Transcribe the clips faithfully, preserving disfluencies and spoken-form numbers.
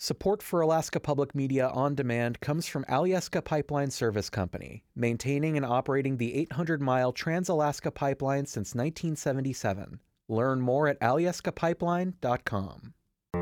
Support for Alaska Public Media on Demand comes from Alyeska Pipeline Service Company, maintaining and operating the eight hundred mile Trans-Alaska Pipeline since nineteen seventy-seven. Learn more at alyeska pipeline dot com.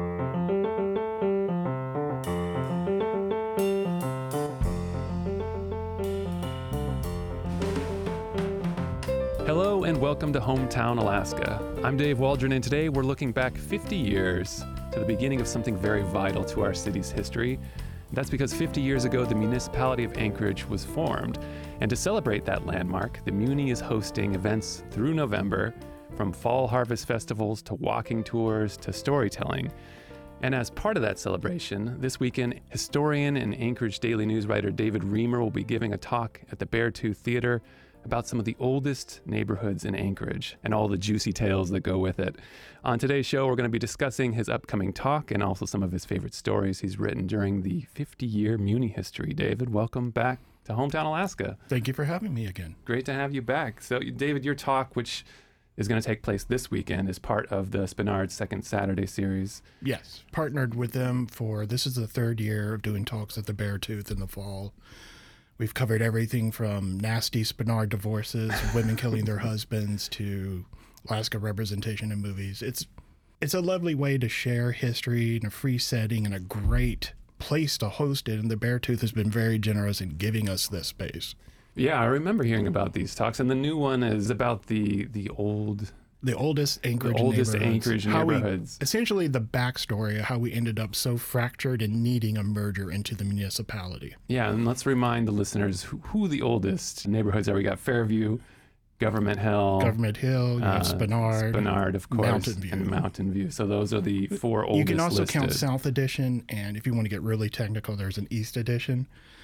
Hello and welcome to Hometown Alaska. I'm Dave Waldron, and today we're looking back fifty years to the beginning of something very vital to our city's history. That's because fifty years ago, the municipality of Anchorage was formed. And to celebrate that landmark, the Muni is hosting events through November, from fall harvest festivals to walking tours to storytelling. And as part of that celebration, this weekend, historian and Anchorage Daily News writer David Reamer will be giving a talk at the Beartooth Theater about some of the oldest neighborhoods in Anchorage and all the juicy tales that go with it. On today's show, we're going to be discussing his upcoming talk and also some of his favorite stories he's written during the fifty-year Muni history. David, welcome back to Hometown Alaska. Thank you for having me again. Great to have you back. So, David, your talk, which is going to take place this weekend, is part of the Spenard Second Saturday series. Yes, partnered with them for, this is the third year of doing talks at the Beartooth in the fall. We've covered everything from nasty Spenard divorces, women killing their husbands, to Alaska representation in movies. It's it's a lovely way to share history in a free setting and a great place to host it. And the Beartooth has been very generous in giving us this space. Yeah, I remember hearing about these talks. And the new one is about the the old... The oldest Anchorage the oldest neighborhoods. Anchorage how neighborhoods. We, essentially the backstory of how we ended up so fractured and needing a merger into the municipality. Yeah, and let's remind the listeners who, who the oldest neighborhoods are. We got Fairview, Government Hill. Government Hill, you have uh, Spenard. Spenard, of course. Mountain View. And Mountain View. So those are the four oldest You can also listed. count South Edition, and if you want to get really technical, there's an East Edition.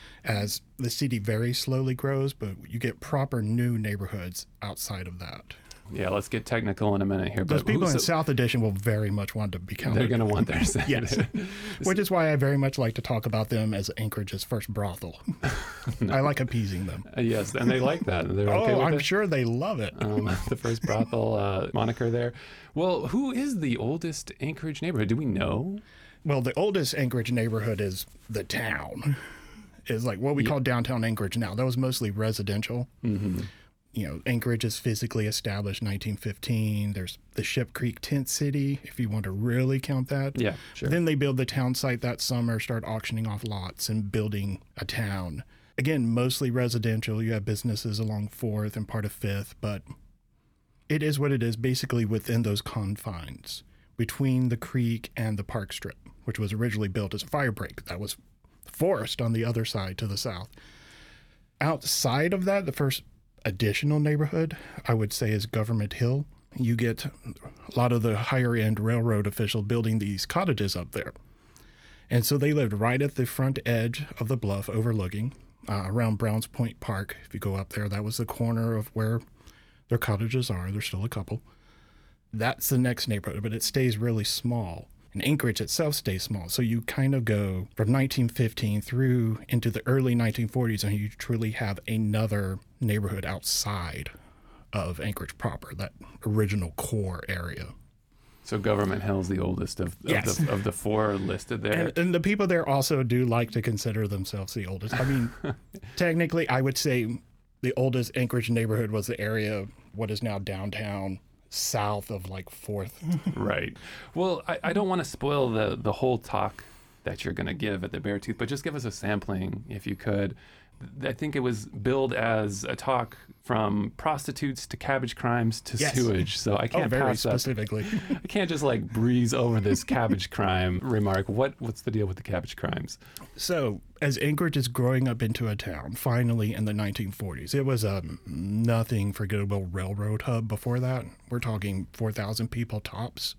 As the city very slowly grows, but you get proper new neighborhoods outside of that. Yeah, let's get technical in a minute here. Those but people in so, South Edition will very much want to be counted. They're going to want their say. Yes. Which is why I very much like to talk about them as Anchorage's first brothel. No. I like appeasing them. Uh, yes, and they like that. They're okay oh, with I'm it? sure they love it. Um, the first brothel uh, moniker there. Well, who is the oldest Anchorage neighborhood? Do we know? Well, the oldest Anchorage neighborhood is the town. Is like what we yeah. call downtown Anchorage now. That was mostly residential. Mm-hmm. You know, Anchorage is physically established nineteen fifteen. There's the Ship Creek Tent City, if you want to really count that. Yeah, sure. Then they build the town site that summer, start auctioning off lots and building a town. Again, mostly residential. You have businesses along Fourth and part of Fifth, but it is what it is, basically within those confines between the creek and the park strip, which was originally built as a fire break. That was forest on the other side to the south. Outside of that, the first additional neighborhood, I would say, is Government Hill. You get a lot of the higher end railroad officials building these cottages up there. And so they lived right at the front edge of the bluff overlooking, uh, around Browns Point Park. If you go up there, that was the corner of where their cottages are. There's still a couple. That's the next neighborhood, but it stays really small. And Anchorage itself stays small. So you kind of go from nineteen fifteen through into the early nineteen forties, and you truly have another neighborhood outside of Anchorage proper, that original core area. So Government Hill is the oldest of, of, yes. the, of the four listed there. And, and the people there also do like to consider themselves the oldest. I mean, technically, I would say the oldest Anchorage neighborhood was the area of what is now downtown, south of like Fourth. Right. Well, I, I don't want to spoil the, the whole talk that you're going to give at the Beartooth, but just give us a sampling if you could. I think it was billed as a talk from prostitutes to cabbage crimes to yes. sewage. So I can't oh, very pass specifically. That. I can't just like breeze over this cabbage crime remark. What What's the deal with the cabbage crimes? So as Anchorage is growing up into a town, finally in the nineteen forties, it was a nothing forgettable railroad hub before that. We're talking four thousand people tops.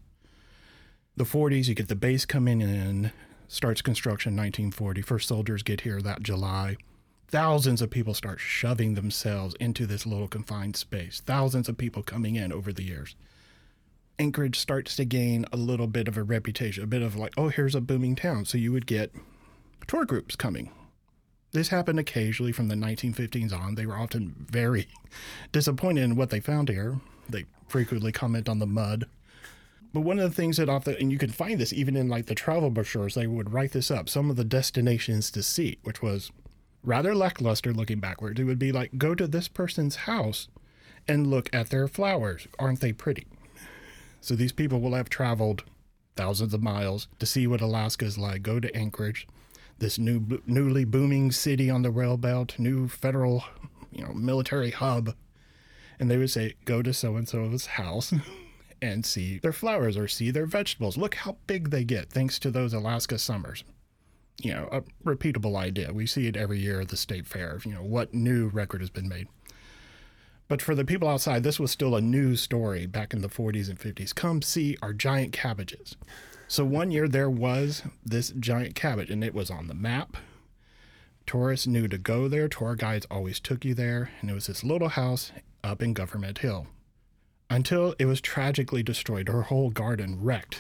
The forties, you get the base coming in, starts construction nineteen forty. First soldiers get here that July. Thousands of people start shoving themselves into this little confined space. Thousands of people coming in over the years. Anchorage starts to gain a little bit of a reputation, a bit of like, oh, here's a booming town. So you would get tour groups coming. This happened occasionally from the nineteen fifteens on. They were often very disappointed in what they found here. They frequently comment on the mud. But one of the things that often, and you can find this even in like the travel brochures, they would write this up, some of the destinations to see, which was rather lackluster looking backwards. It would be like, go to this person's house and look at their flowers. Aren't they pretty? So these people will have traveled thousands of miles to see what Alaska is like. Go to Anchorage, this new, newly booming city on the rail belt, new federal, you know, military hub. And they would say, go to so-and-so's house and see their flowers or see their vegetables. Look how big they get thanks to those Alaska summers. You know, a repeatable idea. We see it every year at the state fair. You know, what new record has been made? But for the people outside, this was still a news story back in the forties and fifties. Come see our giant cabbages. So one year there was this giant cabbage, and it was on the map. Tourists knew to go there. Tour guides always took you there. And it was this little house up in Government Hill. Until it was tragically destroyed. Her whole garden wrecked.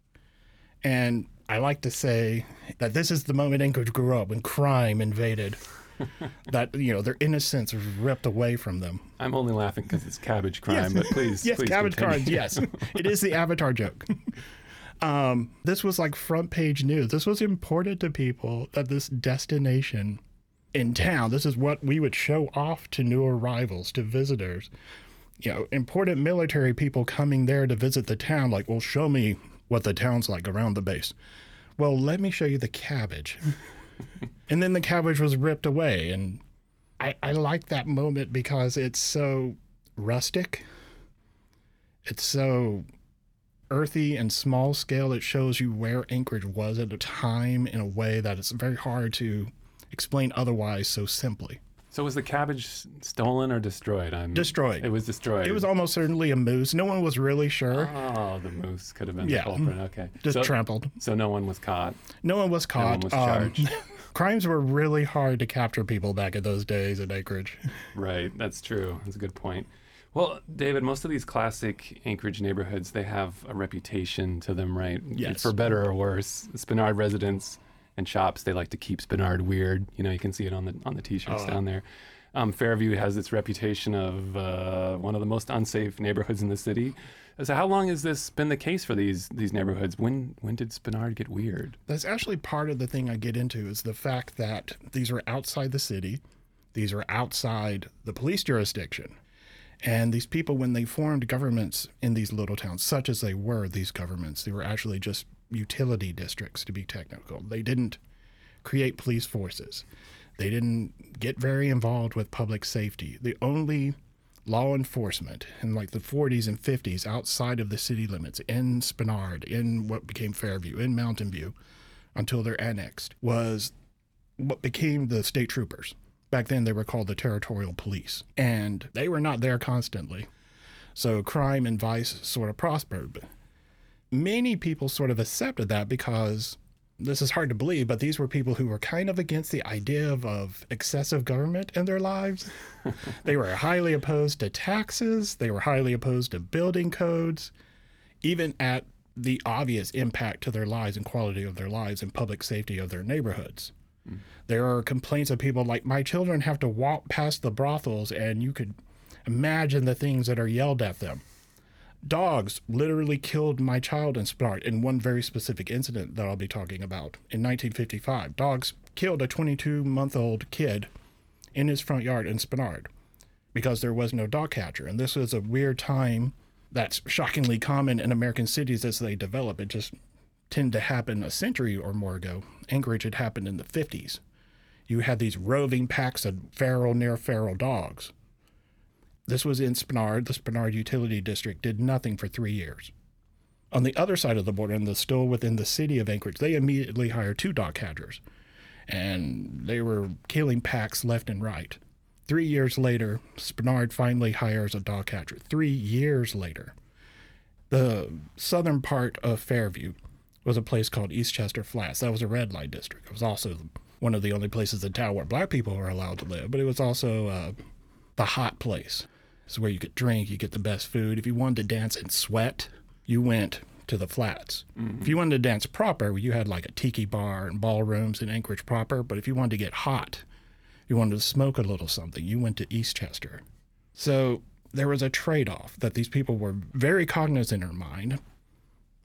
And I like to say that this is the moment Anchorage grew up, when crime invaded. That, you know, their innocence was ripped away from them. I'm only laughing because it's cabbage crime, Yes. but please, yes, please cabbage continue. cards, yes. It is the Avatar joke. Um, this was like front page news. This was important to people, that this destination in town, this is what we would show off to new arrivals, to visitors. You know, important military people coming there to visit the town, like, well, show me what the town's like around the base. Well, let me show you the cabbage. And then the cabbage was ripped away. And I, I like that moment because it's so rustic. It's so earthy and small scale. It shows you where Anchorage was at a time in a way that it's very hard to explain otherwise so simply. So was the cabbage stolen or destroyed? I'm, Destroyed. It was destroyed. It was almost certainly a moose. No one was really sure. Oh, the moose could have been Yeah. the culprit. Okay. Just so, trampled. So no one was caught. No one was No one caught. was Um, charged. crimes were really hard to capture people back in those days at Anchorage. Right. That's true. That's a good point. Well, David, most of these classic Anchorage neighborhoods, they have a reputation to them, right? Yes. For better or worse. Spenard residents and shops, they like to keep Spenard weird. You know, you can see it on the on the T-shirts Oh. down there. Um, Fairview has its reputation of uh, one of the most unsafe neighborhoods in the city. So how long has this been the case for these these neighborhoods? When when did Spenard get weird? That's actually part of the thing I get into, is the fact that these are outside the city. These are outside the police jurisdiction. And these people, when they formed governments in these little towns, such as they were, these governments, they were actually just utility districts, to be technical. They didn't create police forces. They didn't get very involved with public safety. The only law enforcement in like the forties and fifties outside of the city limits, in Spenard, in what became Fairview, in Mountain View, until they're annexed, was what became the state troopers. Back then they were called the territorial police, and they were not there constantly. So crime and vice sort of prospered. But many people sort of accepted that because, this is hard to believe, but these were people who were kind of against the idea of, of excessive government in their lives. They were highly opposed to taxes. They were highly opposed to building codes, even at the obvious impact to their lives and quality of their lives and public safety of their neighborhoods. Mm. There are complaints of people like, my children have to walk past the brothels, and you could imagine the things that are yelled at them. Dogs literally killed my child in Spenard in one very specific incident that I'll be talking about. In nineteen fifty-five, dogs killed a twenty-two-month-old kid in his front yard in Spenard because there was no dog catcher. And this was a weird time that's shockingly common in American cities as they develop. It just tended to happen a century or more ago. Anchorage had happened in the fifties. You had these roving packs of feral, near-feral dogs. This was in Spenard. The Spenard Utility District did nothing for three years. On the other side of the border, and the, still within the city of Anchorage, they immediately hired two dog catchers. And they were killing packs left and right. Three years later, Spenard finally hires a dog catcher. Three years later. The southern part of Fairview was a place called Eastchester Flats. That was a red light district. It was also one of the only places in town where black people were allowed to live. But it was also uh, the hot place. It's where you could drink, you get the best food. If you wanted to dance and sweat, you went to the Flats. Mm-hmm. If you wanted to dance proper, you had like a tiki bar and ballrooms in Anchorage proper. But if you wanted to get hot, you wanted to smoke a little something, you went to Eastchester. So there was a trade-off that these people were very cognizant in mind.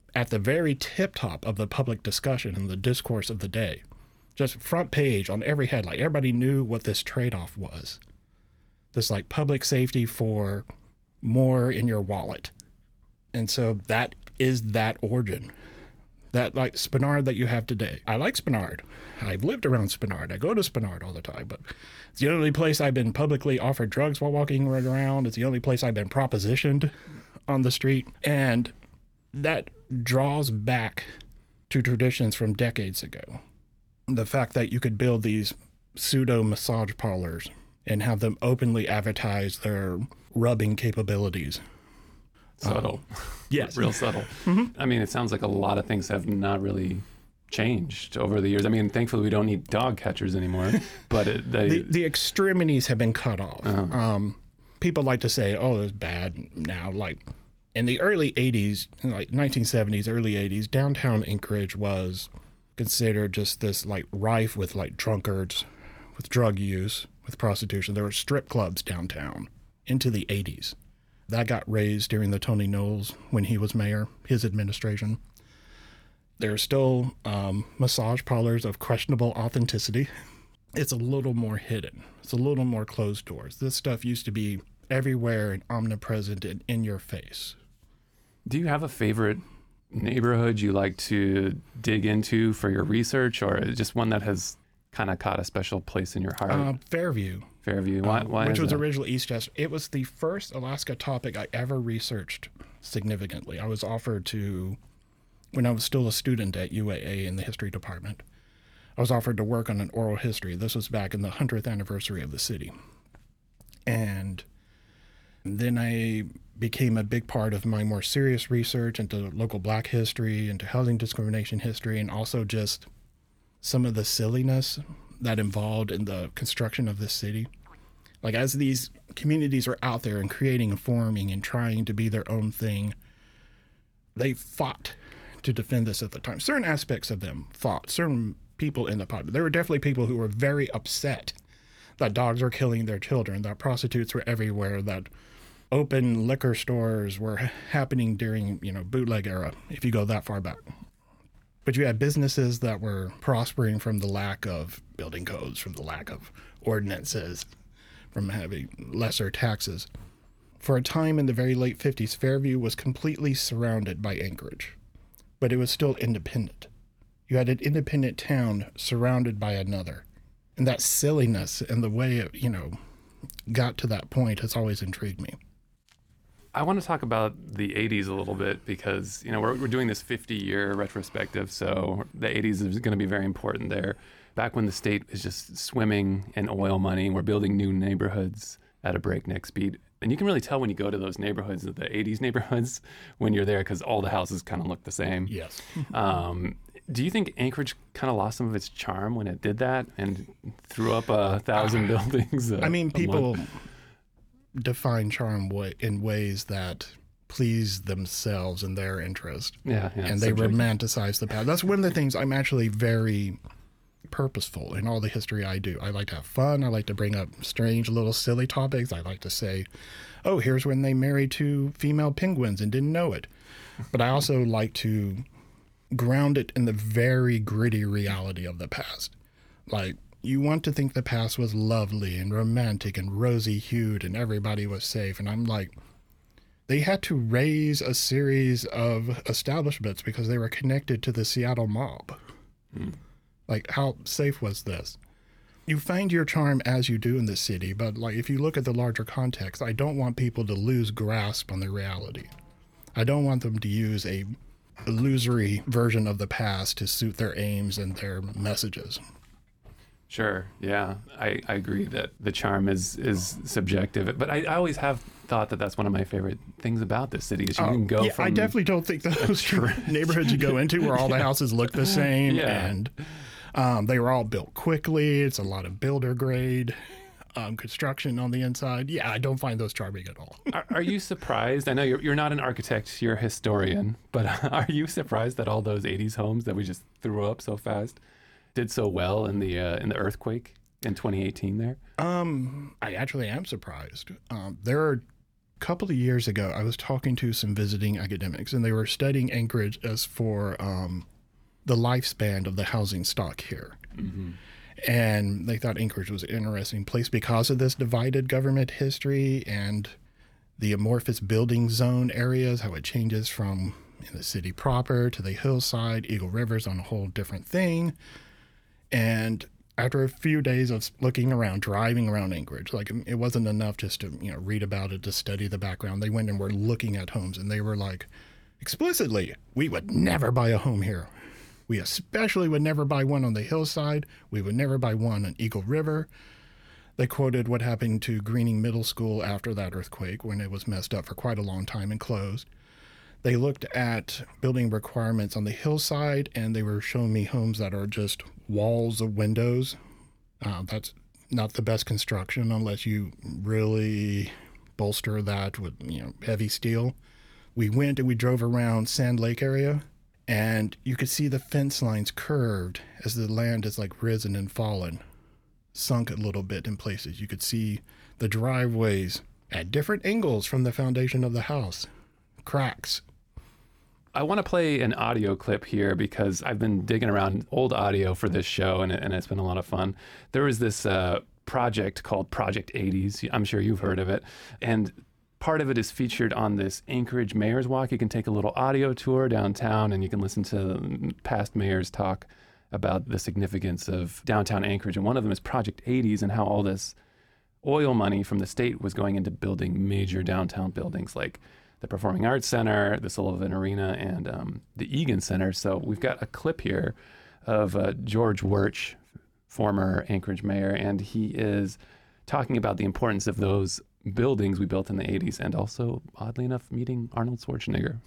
at the very tip top of the public discussion and the discourse of the day. Just front page on every headline. Everybody knew what this trade-off was. This like public safety for more in your wallet. And so that is that origin. That like Spenard that you have today. I like Spenard. I've lived around Spenard. I go to Spenard all the time, but it's the only place I've been publicly offered drugs while walking around. It's the only place I've been propositioned on the street. And that draws back to traditions from decades ago. The fact that you could build these pseudo massage parlors and have them openly advertise their rubbing capabilities. Subtle. Um, yes. Real subtle. Mm-hmm. I mean, it sounds like a lot of things have not really changed over the years. I mean, thankfully we don't need dog catchers anymore, but it, they... the, the extremities have been cut off. Uh-huh. Um, people like to say, oh, it's bad now. Like in the early eighties, like nineteen seventies, early eighties, downtown Anchorage was considered just this like rife with like drunkards, with drug use, with prostitution. There were strip clubs downtown into the eighties. That got raised during the Tony Knowles when he was mayor, his administration. There are still um, massage parlors of questionable authenticity. It's a little more hidden. It's a little more closed doors. This stuff used to be everywhere and omnipresent and in your face. Do you have a favorite neighborhood you like to dig into for your research, or just one that has kind of caught a special place in your heart? Uh, Fairview. Fairview. Why? Um, why which is was that? originally Eastchester. It was the first Alaska topic I ever researched significantly. I was offered to, when I was still a student at U A A in the history department, I was offered to work on an oral history. This was back in the hundredth anniversary of the city. And then I became a big part of my more serious research into local Black history, into housing discrimination history, and also just some of the silliness that involved in the construction of this city. Like as these communities were out there and creating and forming and trying to be their own thing, they fought to defend this at the time. Certain aspects of them fought. Certain people in the pod. There were definitely people who were very upset that dogs were killing their children, that prostitutes were everywhere, that open liquor stores were happening during, you know, bootleg era, if you go that far back. But you had businesses that were prospering from the lack of building codes, from the lack of ordinances, from having lesser taxes. For a time in the very late fifties, Fairview was completely surrounded by Anchorage, but it was still independent. You had an independent town surrounded by another. And that silliness and the way it, you know, got to that point has always intrigued me. I want to talk about the eighties a little bit because, you know, we're, we're doing this fifty-year retrospective, so the eighties is going to be very important there. Back when the state is just swimming in oil money, we're building new neighborhoods at a breakneck speed. And you can really tell when you go to those neighborhoods, the eighties neighborhoods, when you're there because all the houses kind of look the same. Yes. um, do you think Anchorage kind of lost some of its charm when it did that and threw up a thousand uh, buildings? A, I mean, people month? define charm way, in ways that please themselves and their interest. Yeah, yeah. And they subjective. romanticize the past. That's one of the things I'm actually very purposeful in all the history I do. I like to have fun. I like to bring up strange little silly topics. I like to say, oh, here's when they married two female penguins and didn't know it. But I also like to ground it in the very gritty reality of the past. Like, you want to think the past was lovely and romantic and rosy-hued and everybody was safe. And I'm like, they had to raise a series of establishments because they were connected to the Seattle mob. Mm. Like, how safe was this? You find your charm as you do in the city, but like if you look at the larger context, I don't want people to lose grasp on the reality. I don't want them to use a illusory version of the past to suit their aims and their messages. Sure. Yeah, I, I agree that the charm is is subjective, but I, I always have thought that that's one of my favorite things about this city is you oh, can go yeah, from... I definitely don't think those neighborhoods you go into where all the houses look the same yeah. and um, they were all built quickly. It's a lot of builder grade um, construction on the inside. Yeah, I don't find those charming at all. are, are you surprised? I know you're, you're not an architect, you're a historian, but are you surprised that all those eighties homes that we just threw up so fast did so well in the uh, in the earthquake in twenty eighteen there? Um, I actually am surprised. Um, there are A couple of years ago, I was talking to some visiting academics, and they were studying Anchorage as for um, the lifespan of the housing stock here. Mm-hmm. And they thought Anchorage was an interesting place because of this divided government history and the amorphous building zone areas, how it changes from in the city proper to the hillside. Eagle River's on a whole different thing. And after a few days of looking around, driving around Anchorage, like it wasn't enough just to, you know, read about it, to study the background. They went and were looking at homes, and they were like, explicitly, we would never buy a home here. We especially would never buy one on the hillside. We would never buy one on Eagle River. They quoted what happened to Greening Middle School after that earthquake, when it was messed up for quite a long time and closed. They looked at building requirements on the hillside, and they were showing me homes that are just walls of windows. Uh, that's not the best construction unless you really bolster that with, you know, heavy steel. We went and we drove around Sand Lake area, and you could see the fence lines curved as the land has like risen and fallen, sunk a little bit in places. You could see the driveways at different angles from the foundation of the house, cracks. I want to play an audio clip here because I've been digging around old audio for this show, and, and it's been a lot of fun. There was this uh, project called Project eighties. I'm sure you've heard of it. And part of it is featured on this Anchorage Mayor's Walk. You can take a little audio tour downtown, and you can listen to past mayors talk about the significance of downtown Anchorage. And one of them is Project eighties, and how all this oil money from the state was going into building major downtown buildings like the Performing Arts Center, the Sullivan Arena, and um, the Egan Center. So we've got a clip here of uh, George Wirch, former Anchorage mayor, and he is talking about the importance of those buildings we built in the eighties, and also, oddly enough, meeting Arnold Schwarzenegger.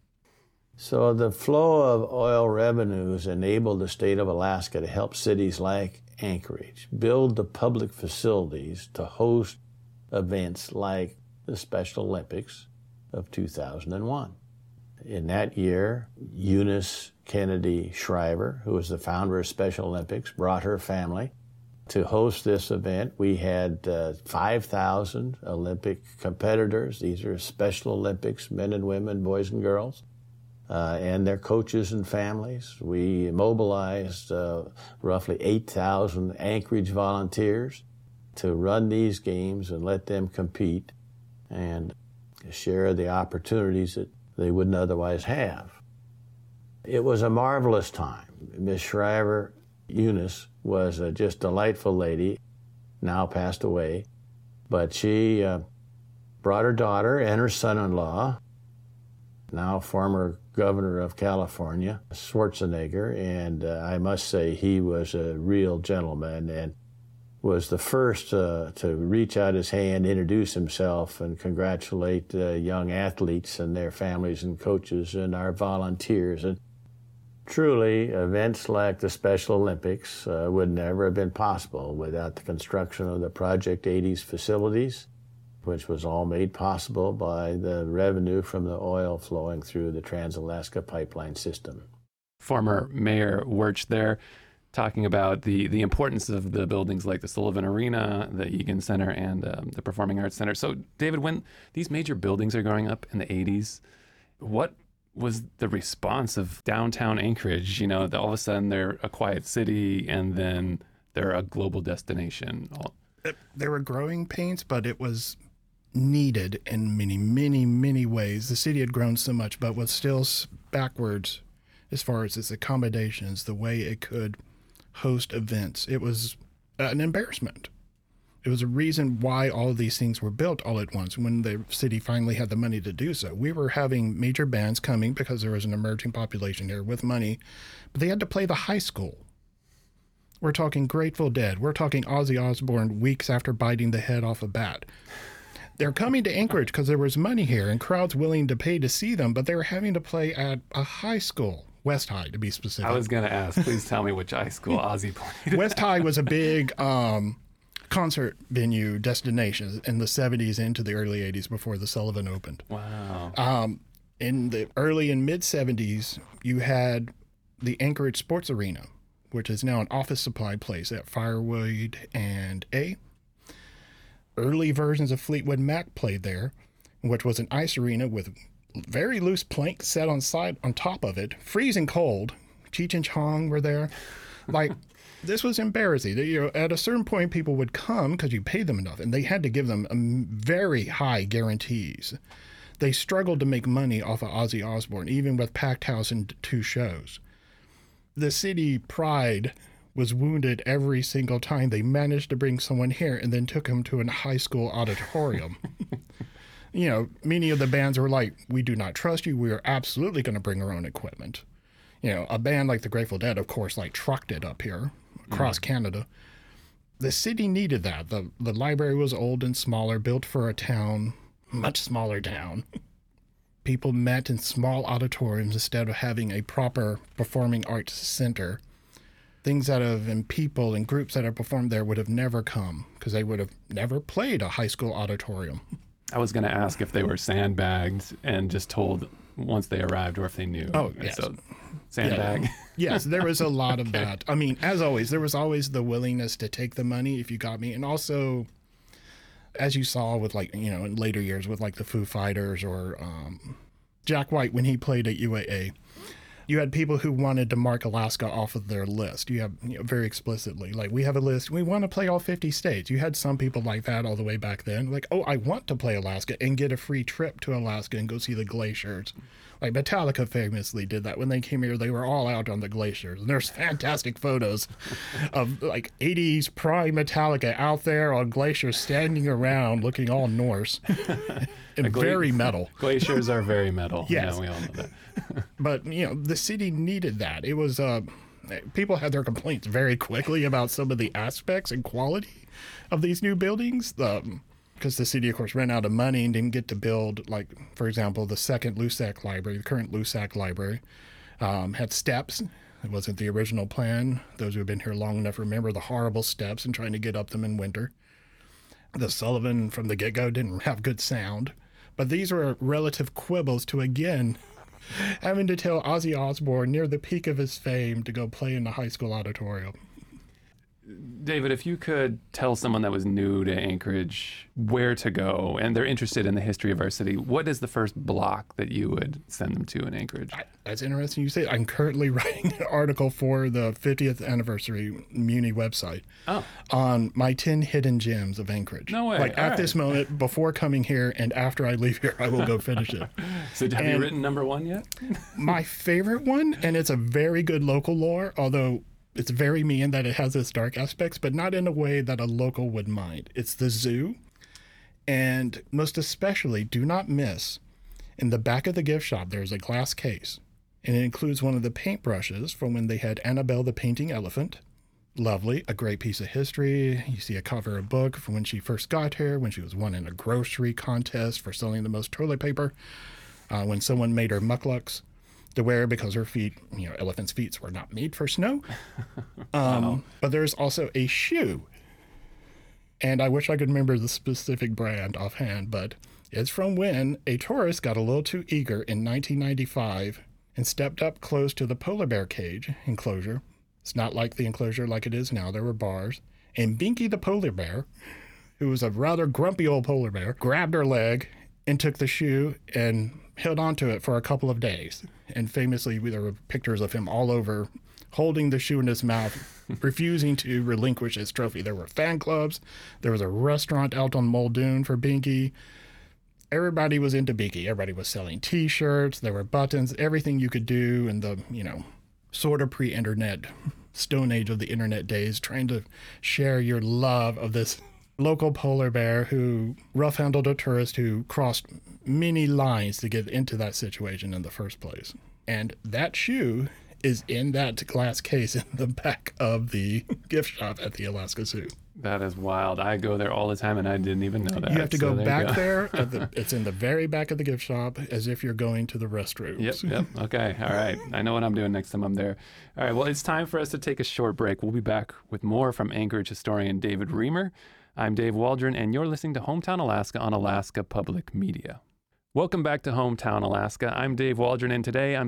So the flow of oil revenues enabled the state of Alaska to help cities like Anchorage build the public facilities to host events like the Special Olympics of two thousand one. In that year, Eunice Kennedy Shriver, who was the founder of Special Olympics, brought her family to host this event. We had uh, five thousand Olympic competitors. These are Special Olympics, men and women, boys and girls, uh, and their coaches and families. We mobilized uh, roughly eight thousand Anchorage volunteers to run these games and let them compete and share the opportunities that they wouldn't otherwise have. It was a marvelous time. Miss Shriver, Eunice, was a just delightful lady, now passed away, but she uh, brought her daughter and her son-in-law, now former governor of California, Schwarzenegger, and uh, I must say he was a real gentleman and was the first uh, to reach out his hand, introduce himself, and congratulate uh, young athletes and their families and coaches and our volunteers. And truly, events like the Special Olympics uh, would never have been possible without the construction of the Project eighties facilities, which was all made possible by the revenue from the oil flowing through the Trans-Alaska Pipeline System. Former Mayor Wirch there, talking about the the importance of the buildings like the Sullivan Arena, the Egan Center, and um, the Performing Arts Center. So, David, when these major buildings are going up in the eighties, what was the response of downtown Anchorage? You know, all of a sudden they're a quiet city, and then they're a global destination. There were growing pains, but it was needed in many, many, many ways. The city had grown so much, but was still backwards as far as its accommodations, the way it could host events. It was an embarrassment. It was a reason why all of these things were built all at once when the city finally had the money to do so. We were having major bands coming because there was an emerging population here with money, but they had to play the high school. We're talking Grateful Dead. We're talking Ozzy Osbourne weeks after biting the head off a bat. They're coming to Anchorage because there was money here and crowds willing to pay to see them, but they were having to play at a high school. West High, to be specific. I was going to ask, please tell me which high school Ozzy played. West High was a big um, concert venue destination in the seventies into the early eighties before the Sullivan opened. Wow. Um, in the early and mid-seventies, you had the Anchorage Sports Arena, which is now an office supply place at Firewood and A. Early versions of Fleetwood Mac played there. which was an ice arena with very loose planks set on side on top of it, freezing cold. Cheech and Chong were there. Like, this was embarrassing. They, you know, at a certain point, people would come because you paid them enough, and they had to give them um, very high guarantees. They struggled to make money off of Ozzy Osbourne, even with packed house and two shows. The city pride was wounded every single time they managed to bring someone here and then took him to a high school auditorium. You know, many of the bands were like, we do not trust you. We are absolutely going to bring our own equipment. You know, a band like the Grateful Dead, of course, like trucked it up here across mm-hmm. Canada. The city needed that. The, the library was old and smaller, built for a town, much smaller town. People met in small auditoriums instead of having a proper performing arts center. Things that have, and people and groups that have performed there would have never come because they would have never played a high school auditorium. I was going to ask if they were sandbagged and just told once they arrived or if they knew. Oh, yes. So, sandbag. Yeah. Yes, there was a lot of okay. that. I mean, as always, there was always the willingness to take the money if you got me. And also, as you saw with like, you know, in later years with like the Foo Fighters or um, Jack White when he played at U A A, you had people who wanted to mark Alaska off of their list. You have, you know, very explicitly, like, we have a list. We want to play all fifty states. You had some people like that all the way back then. Like, oh, I want to play Alaska and get a free trip to Alaska and go see the glaciers. Like, Metallica famously did that. When they came here, they were all out on the glaciers. And there's fantastic photos of, like, eighties prime Metallica out there on glaciers standing around looking all Norse and gla- very metal. Glaciers are very metal. Yes. Yeah, we all know that. But, you know, the city needed that. It was, uh, people had their complaints very quickly about some of the aspects and quality of these new buildings. Um, because the city, of course, ran out of money and didn't get to build, like, for example, the second Lusac Library, the current Lusac Library, um, had steps. It wasn't the original plan. Those who have been here long enough remember the horrible steps and trying to get up them in winter. The Sullivan from the get-go didn't have good sound. But these were relative quibbles to, again, having to tell Ozzy Osbourne near the peak of his fame to go play in the high school auditorium. David, if you could tell someone that was new to Anchorage where to go and they're interested in the history of our city, what is the first block that you would send them to in Anchorage? I, that's interesting you say. I'm currently writing an article for the fiftieth anniversary Muni website oh. on my ten hidden gems of Anchorage. No way. Like All at right. this moment, before coming here and after I leave here, I will go finish it. So have and you written number one yet? My favorite one, and it's a very good local lore, although it's very me in that it has its dark aspects, but not in a way that a local would mind. It's the zoo. And most especially, do not miss, in the back of the gift shop, there's a glass case. And it includes one of the paintbrushes from when they had Annabelle the Painting Elephant. Lovely, a great piece of history. You see a cover of a book from when she first got here, when she was won in a grocery contest for selling the most toilet paper, uh, when someone made her mucklucks to wear because her feet, you know, elephants' feet were not made for snow. Um, wow. But there's also a shoe. And I wish I could remember the specific brand offhand, but it's from when a tourist got a little too eager in nineteen ninety-five and stepped up close to the polar bear cage enclosure. It's not like the enclosure like it is now. There were bars. And Binky the polar bear, who was a rather grumpy old polar bear, grabbed her leg and took the shoe and held onto it for a couple of days. And famously, there were pictures of him all over holding the shoe in his mouth, refusing to relinquish his trophy. There were fan clubs. There was a restaurant out on Muldoon for Binky. Everybody was into Binky. Everybody was selling T-shirts. There were buttons, everything you could do in the, you know, sort of pre-internet, stone age of the internet days, trying to share your love of this local polar bear who rough-handled a tourist who crossed many lines to get into that situation in the first place. And that shoe is in that glass case in the back of the gift shop at the Alaska Zoo. That is wild. I go there all the time, and I didn't even know that. You have to so go there back go. there. At the, it's in the very back of the gift shop, as if you're going to the restrooms. Yep, yep. Okay, all right. I know what I'm doing next time I'm there. All right, well, it's time for us to take a short break. We'll be back with more from Anchorage historian David Reamer. I'm Dave Waldron, and you're listening to Hometown Alaska on Alaska Public Media. Welcome back to Hometown Alaska. I'm Dave Waldron, and today I'm speaking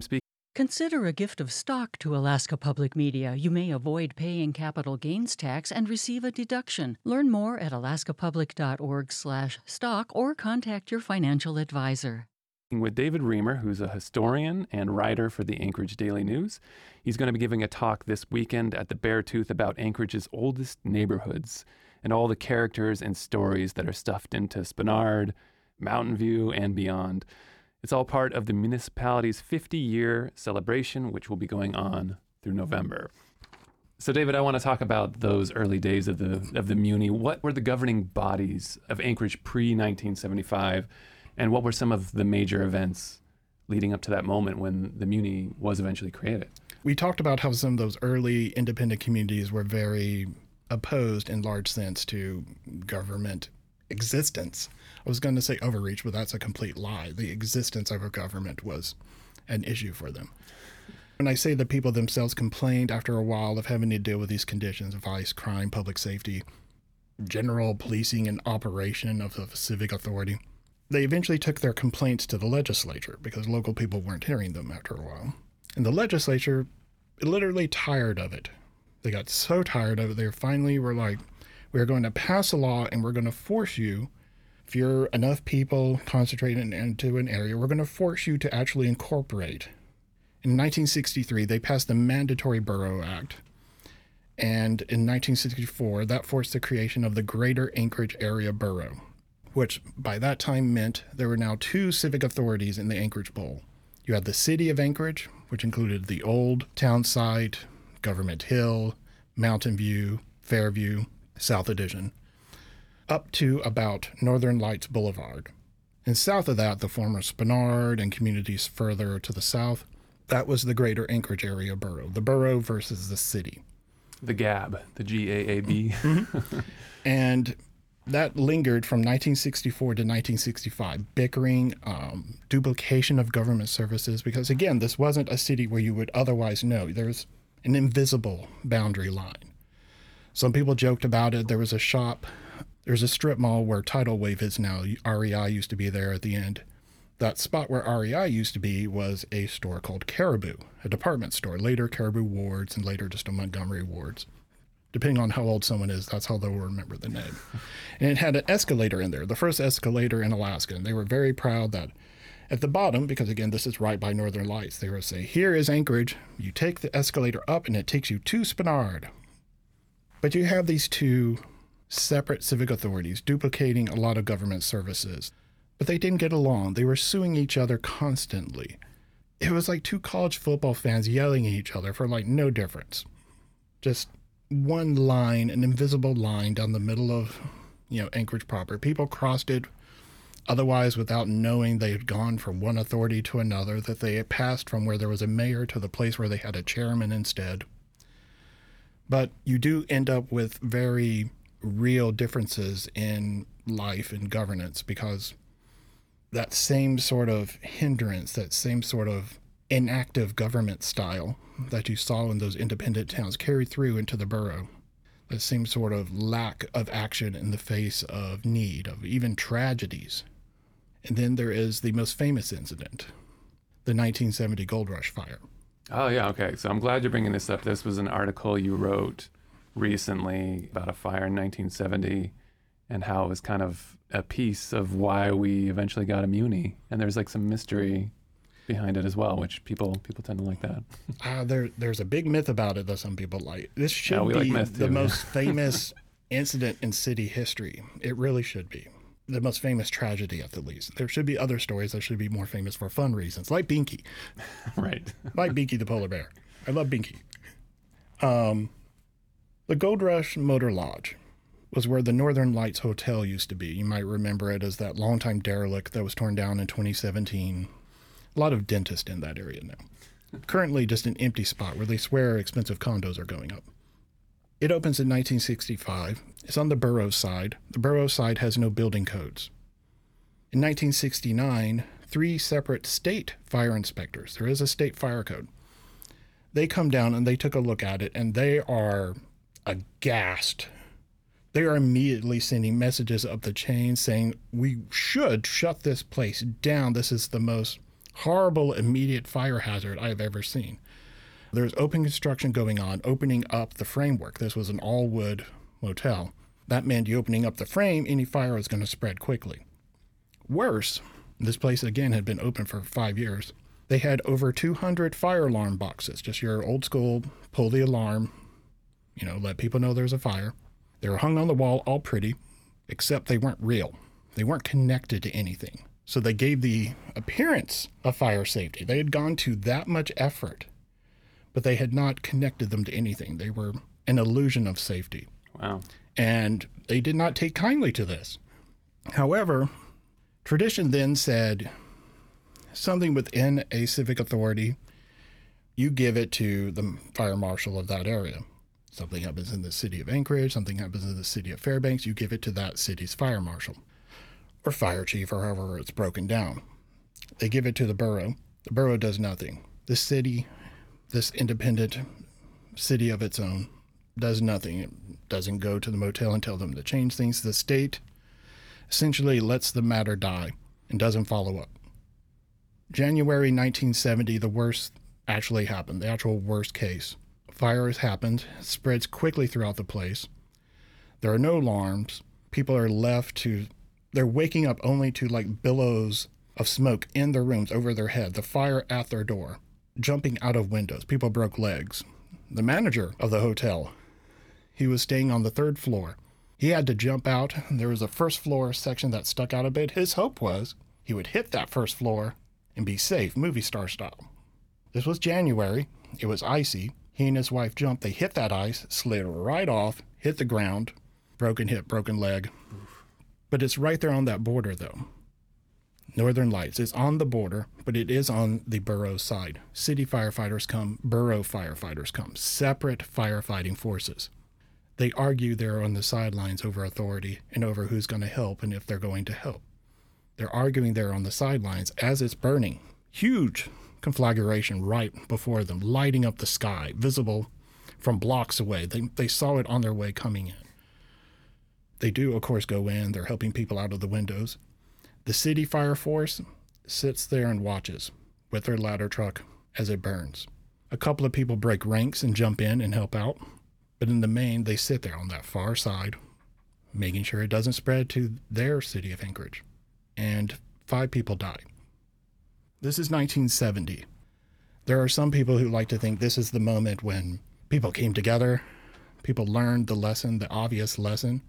Consider a gift of stock to Alaska Public Media. You may avoid paying capital gains tax and receive a deduction. Learn more at alaskapublic.org slash stock or contact your financial advisor. With David Reamer, who's a historian and writer for the Anchorage Daily News. He's going to be giving a talk this weekend at the Beartooth about Anchorage's oldest neighborhoods and all the characters and stories that are stuffed into Spenard, Mountain View, and beyond. It's all part of the municipality's fifty-year celebration, which will be going on through November. So, David, I want to talk about those early days of the of the Muni. What were the governing bodies of Anchorage pre nineteen seventy-five, and what were some of the major events leading up to that moment when the Muni was eventually created? We talked about how some of those early independent communities were very opposed in large sense to government existence. I was going to say overreach, but that's a complete lie. The existence of a government was an issue for them. When I say the people themselves complained after a while of having to deal with these conditions, vice, crime, public safety, general policing and operation of the civic authority, they eventually took their complaints to the legislature because local people weren't hearing them after a while. And the legislature literally tired of it. They got so tired of it, they finally were like, we're going to pass a law and we're going to force you, if you're enough people concentrated into an area, we're going to force you to actually incorporate. In nineteen sixty-three, they passed the Mandatory Borough Act. And in nineteen sixty-four, that forced the creation of the Greater Anchorage Area Borough, which by that time meant there were now two civic authorities in the Anchorage Bowl. You had the City of Anchorage, which included the old town site, Government Hill, Mountain View, Fairview, South Addition, up to about Northern Lights Boulevard. And south of that, the former Spenard and communities further to the south, that was the Greater Anchorage Area Borough, the borough versus the city. The G A B, the G A A B. Mm-hmm. And that lingered from nineteen sixty-four to nineteen sixty-five, bickering, um, duplication of government services, because again, this wasn't a city where you would otherwise know. There's an invisible boundary line. Some people joked about it. There was a shop, there's a strip mall where Tidal Wave is now. R E I used to be there at the end. That spot where R E I used to be was a store called Caribou, a department store, later Caribou Wards and later just a Montgomery Wards. Depending on how old someone is, that's how they'll remember the name. And it had an escalator in there, the first escalator in Alaska. And they were very proud that at the bottom, because again, this is right by Northern Lights, they would say, here is Anchorage. You take the escalator up and it takes you to Spenard. But you have these two separate civic authorities duplicating a lot of government services. But they didn't get along. They were suing each other constantly. It was like two college football fans yelling at each other for like no difference. Just one line, an invisible line down the middle of, you know, Anchorage proper. People crossed it otherwise without knowing they had gone from one authority to another, that they had passed from where there was a mayor to the place where they had a chairman instead. But you do end up with very real differences in life and governance, because that same sort of hindrance, that same sort of inactive government style that you saw in those independent towns carried through into the borough. That same sort of lack of action in the face of need, of even tragedies. And then there is the most famous incident, the nineteen seventy Gold Rush fire. Oh, yeah, okay. So I'm glad you're bringing this up. This was an article you wrote recently about a fire in nineteen seventy and how it was kind of a piece of why we eventually got a Muni. And there's like some mystery behind it as well, which people people tend to like that. Uh, there, there's a big myth about it that some people like. This should yeah, we be like myth the too. most famous incident in city history. It really should be. The most famous tragedy, at the least. There should be other stories that should be more famous for fun reasons, like Binky. Right. Like Binky the polar bear. I love Binky. Um, the Gold Rush Motor Lodge was where the Northern Lights Hotel used to be. You might remember it as that longtime derelict that was torn down in twenty seventeen. A lot of dentists in that area now. Currently just an empty spot where they swear expensive condos are going up. It opens in nineteen sixty-five. It's on the borough side. The borough side has no building codes. In nineteen sixty-nine, three separate state fire inspectors, there is a state fire code, they come down and they took a look at it, and they are aghast. They are immediately sending messages up the chain saying, we should shut this place down. This is the most horrible immediate fire hazard I have ever seen. There's open construction going on, opening up the framework. This was an all-wood motel. That meant you opening up the frame, any fire was going to spread quickly. Worse, this place again had been open for five years. They had over two hundred fire alarm boxes, just your old school, pull the alarm, you know, let people know there's a fire. They were hung on the wall, all pretty, except they weren't real. They weren't connected to anything. So they gave the appearance of fire safety. They had gone to that much effort, but they had not connected them to anything. They were an illusion of safety. Wow. And they did not take kindly to this. However, tradition then said something within a civic authority, you give it to the fire marshal of that area. Something happens in the city of Anchorage, something happens in the city of Fairbanks, you give it to that city's fire marshal or fire chief or however it's broken down. They give it to the borough. The borough does nothing. The city, this independent city of its own, does nothing. It doesn't go to the motel and tell them to change things. The state essentially lets the matter die and doesn't follow up. January nineteen seventy, the worst actually happened, the actual worst case. Fire has happened, it spreads quickly throughout the place. There are no alarms. People are left to, they're waking up only to like billows of smoke in their rooms over their head, the fire at their door, jumping out of windows. People broke legs. The manager of the hotel, he was staying on the third floor. He had to jump out. There was a first floor section that stuck out a bit. His hope was he would hit that first floor and be safe, movie star style. This was January. It was icy. He and his wife jumped. They hit that ice, slid right off, hit the ground, broken hip, broken leg. Oof. But it's right there on that border, though. Northern Lights is on the border, but it is on the borough side. City firefighters come, borough firefighters come, separate firefighting forces. They argue they're on the sidelines over authority and over who's going to help and if they're going to help. They're arguing they're on the sidelines as it's burning. Huge conflagration right before them, lighting up the sky, visible from blocks away. They, they saw it on their way coming in. They do, of course, go in. They're helping people out of the windows. The city fire force sits there and watches with their ladder truck as it burns. A couple of people break ranks and jump in and help out. But in the main, they sit there on that far side, making sure it doesn't spread to their city of Anchorage. And five people die. This is nineteen seventy. There are some people who like to think this is the moment when people came together, people learned the lesson, the obvious lesson.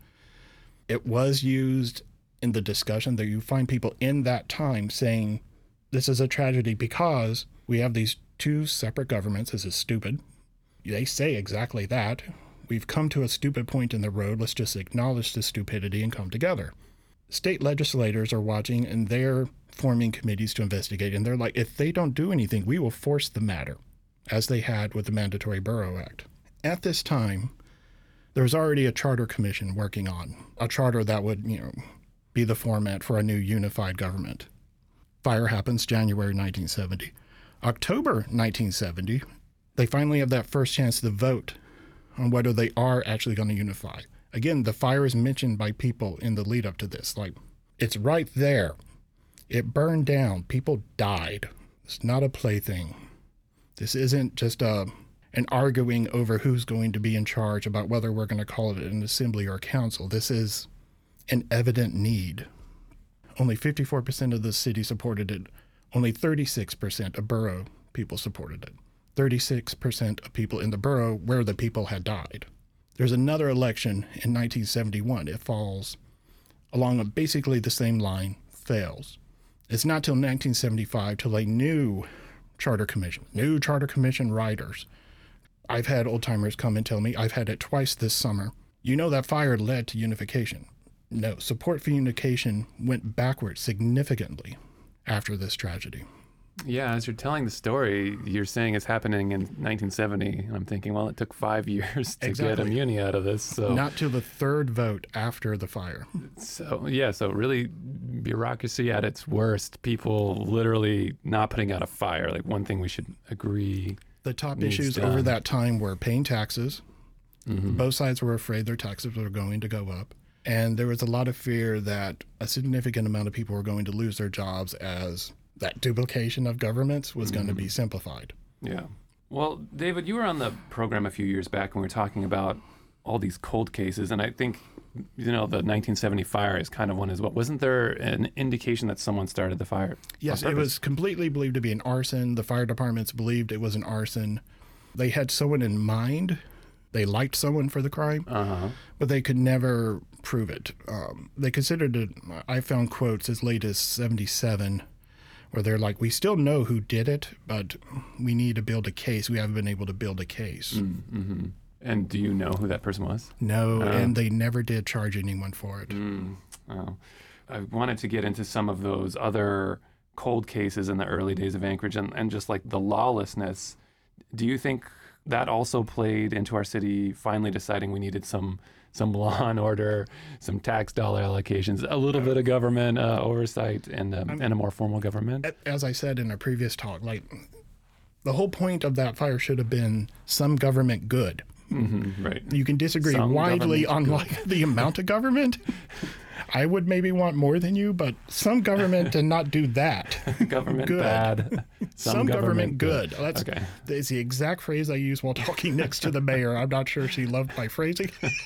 It was used in the discussion that you find people in that time saying, this is a tragedy because we have these two separate governments. This is stupid. They say exactly that. We've come to a stupid point in the road. Let's just acknowledge the stupidity and come together. State legislators are watching and they're forming committees to investigate. And they're like, if they don't do anything, we will force the matter, as they had with the Mandatory Borough Act. At this time, there was already a charter commission working on a charter that would, you know, be the format for a new unified government. Fire happens January nineteen seventy. October nineteen seventy, they finally have that first chance to vote on whether they are actually going to unify. Again, the fire is mentioned by people in the lead up to this. Like, it's right there. It burned down. People died. It's not a plaything. This isn't just a, an arguing over who's going to be in charge about whether we're going to call it an assembly or a council. This is an evident need. Only fifty-four percent of the city supported it. Only thirty-six percent of borough people supported it. thirty-six percent of people in the borough where the people had died. There's another election in nineteen seventy-one. It falls along a, basically the same line, fails. It's not till nineteen seventy-five till a new charter commission, new charter commission writers. I've had old timers come and tell me, I've had it twice this summer. You know that fire led to unification. No, support for unification went backwards significantly after this tragedy. Yeah, as you're telling the story, you're saying it's happening in nineteen seventy, and I'm thinking, well, it took five years to Exactly. get immunity out of this. So Not till the third vote after the fire. So yeah, so really bureaucracy at its worst, people literally not putting out a fire. Like one thing we should agree. The top needs issues done. over that time were paying taxes. Mm-hmm. Both sides were afraid their taxes were going to go up. And there was a lot of fear that a significant amount of people were going to lose their jobs as that duplication of governments was mm-hmm. going to be simplified. Yeah. Well, David, you were on the program a few years back when we were talking about all these cold cases, and I think, you know, the nineteen seventy fire is kind of one as well. Wasn't there an indication that someone started the fire? Yes, it was completely believed to be an arson. The fire departments believed it was an arson. They had someone in mind. They liked someone for the crime, uh-huh. but they could never prove it. Um, they considered it, I found quotes as late as seventy-seven, where they're like, we still know who did it, but we need to build a case. We haven't been able to build a case. Mm-hmm. And do you know who that person was? No, uh, and they never did charge anyone for it. Mm, oh. I wanted to get into some of those other cold cases in the early days of Anchorage and, and just like the lawlessness. Do you think that also played into our city finally deciding we needed some some law and order, some tax dollar allocations, a little bit of government uh, oversight, and um, and a more formal government? As I said in a previous talk, like the whole point of that fire should have been some government good. Mm-hmm, right. You can disagree some widely on like the amount of government. I would maybe want more than you, but some government did not do that. Government good. Bad. Some, some government, government good. good. That's, okay. That's the exact phrase I used while talking next to the mayor. I'm not sure she loved my phrasing,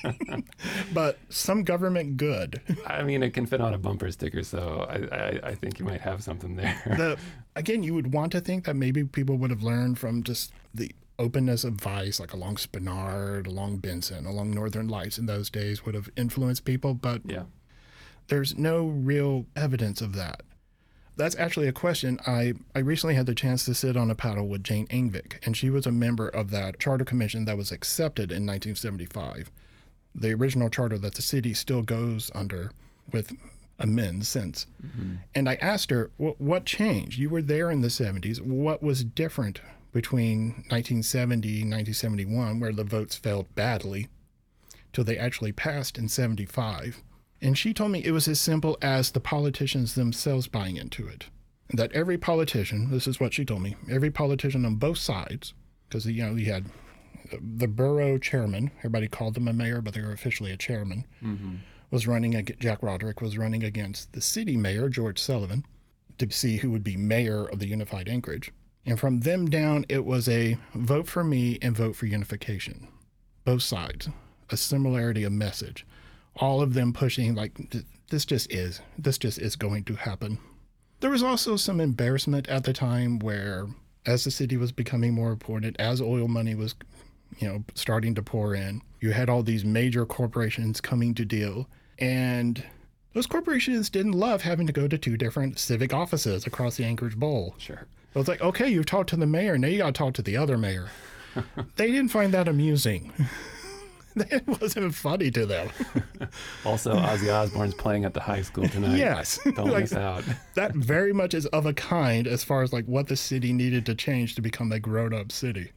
but some government good. I mean, it can fit on a bumper sticker, so I, I, I think you might have something there. The, again, you would want to think that maybe people would have learned from just the openness of vice, like along Spenard, along Benson, along Northern Lights in those days would have influenced people, but yeah. There's no real evidence of that. That's actually a question. I, I recently had the chance to sit on a paddle with Jane Engvik, and she was a member of that charter commission that was accepted in nineteen seventy-five, the original charter that the city still goes under with amends since. Mm-hmm. And I asked her, what changed? You were there in the seventies. What was different between nineteen seventy and nineteen seventy-one, where the votes failed badly, till they actually passed in seventy-five? And she told me it was as simple as the politicians themselves buying into it. That every politician, this is what she told me, every politician on both sides, because, you know, you had the borough chairman, everybody called them a mayor, but they were officially a chairman, mm-hmm. was running, Jack Roderick was running against the city mayor, George Sullivan, to see who would be mayor of the unified Anchorage. And from them down, it was a vote for me and vote for unification. Both sides, a similarity of message. All of them pushing like, this just is, this just is going to happen. There was also some embarrassment at the time where, as the city was becoming more important, as oil money was, you know, starting to pour in, you had all these major corporations coming to deal. And those corporations didn't love having to go to two different civic offices across the Anchorage Bowl. Sure. So it's like, okay, you've talked to the mayor, now you got to talk to the other mayor. They didn't find that amusing. That wasn't funny to them. Also, Ozzy Osbourne's playing at the high school tonight. Yes. Don't like, miss out. That very much is of a kind as far as like what the city needed to change to become a grown-up city.